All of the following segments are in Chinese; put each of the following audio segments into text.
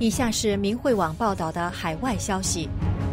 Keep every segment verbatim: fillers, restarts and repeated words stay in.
以下是明慧网报道的海外消息，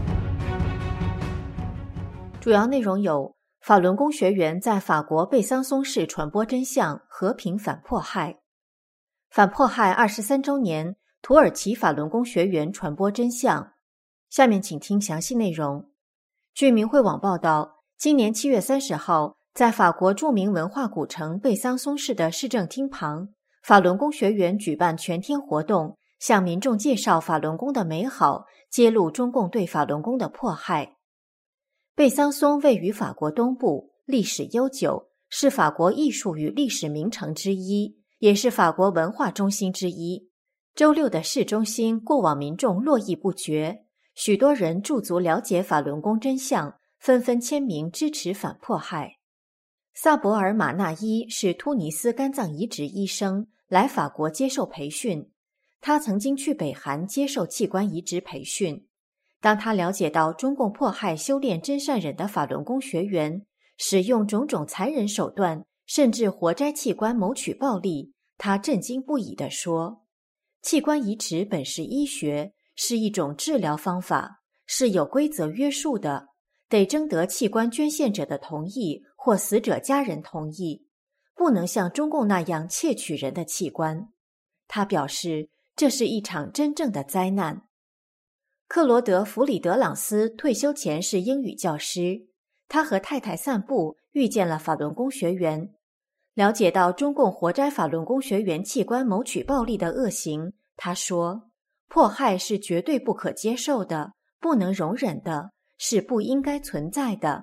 主要内容有：法轮功学员在法国贝桑松市传播真相，和平反迫害；反迫害二十三周年，土耳其法轮功学员传播真相。下面请听详细内容。据明慧网报道，今年七月三十号，在法国著名文化古城贝桑松市的市政厅旁，法轮功学员举办全天活动，向民众介绍法轮功的美好，揭露中共对法轮功的迫害。贝桑松位于法国东部，历史悠久，是法国艺术与历史名城之一，也是法国文化中心之一。周六的市中心过往民众络绎不绝，许多人驻足了解法轮功真相，纷纷签名支持反迫害。萨博尔马纳伊是突尼斯肝脏移植医生，来法国接受培训。他曾经去北韩接受器官移植培训。当他了解到中共迫害修炼真善忍的法轮功学员，使用种种残忍手段，甚至活摘器官谋取暴利，他震惊不已地说：器官移植本是医学，是一种治疗方法，是有规则约束的，得征得器官捐献者的同意或死者家人同意，不能像中共那样窃取人的器官。他表示，这是一场真正的灾难。克罗德·弗里德朗斯退休前是英语教师，他和太太散步遇见了法轮功学员，了解到中共活摘法轮功学员器官谋取暴利的恶行。他说，迫害是绝对不可接受的，不能容忍的，是不应该存在的。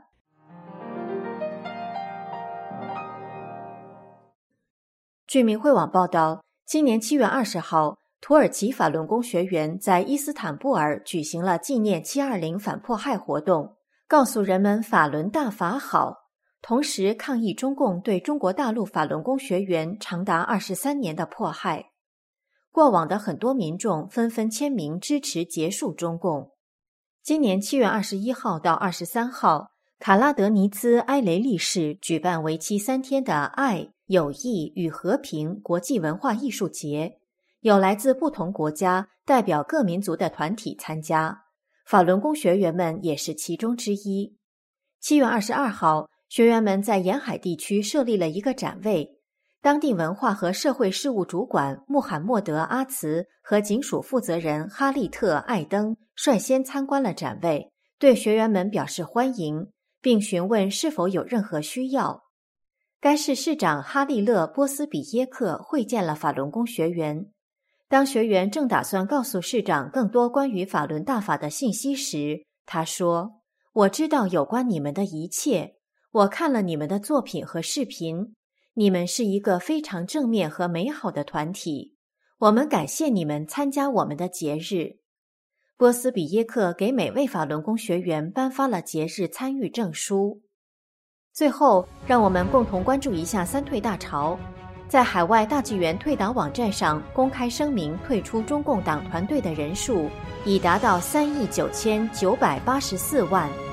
据明慧网报道，今年七月二十号，土耳其法轮功学员在伊斯坦布尔举行了纪念七二零反迫害活动，告诉人们法轮大法好，同时抗议中共对中国大陆法轮功学员长达二十三年的迫害。过往的很多民众纷纷签名支持结束中共。今年七月二十一号到二十三号，卡拉德尼兹埃雷利市举办为期三天的爱、友谊与和平国际文化艺术节，有来自不同国家、代表各民族的团体参加，法轮功学员们也是其中之一。七月二十二号，学员们在沿海地区设立了一个展位，当地文化和社会事务主管穆罕默德·阿茨和警署负责人哈利特·艾登率先参观了展位，对学员们表示欢迎，并询问是否有任何需要。该市市长哈利勒·波斯比耶克会见了法轮功学员。当学员正打算告诉市长更多关于法轮大法的信息时，他说：我知道有关你们的一切，我看了你们的作品和视频，你们是一个非常正面和美好的团体，我们感谢你们参加我们的节日。波斯比耶克给每位法轮功学员颁发了节日参与证书。最后，让我们共同关注一下三退大潮。在海外大纪元退党网站上公开声明退出中共党团队的人数已达到三亿九千九百八十四万。